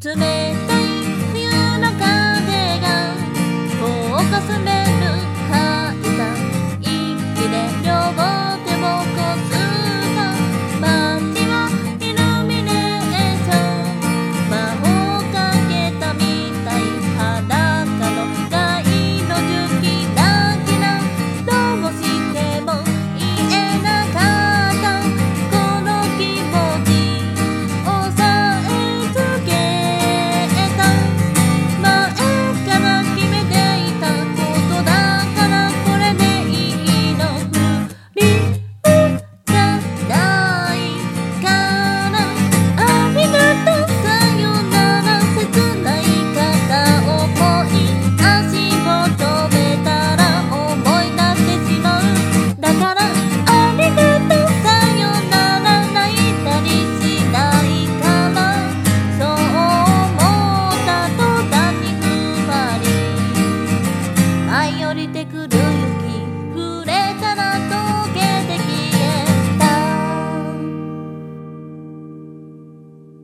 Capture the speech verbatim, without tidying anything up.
冷たい冬の風がこうかすめる吐いた息で両手をこすった街はイルミネーション魔法かけたみたい裸の街路樹キラキラどうしても言えなかったこの気持ち抑えつけた前から決めていたことだからこれでいいの不倫じゃないからありがとうさよなら切ない片思い足を止めたら思い出してしまうだからありがとうさよなら泣いたりしないからそう思った途端にふわり舞い降りてくる雪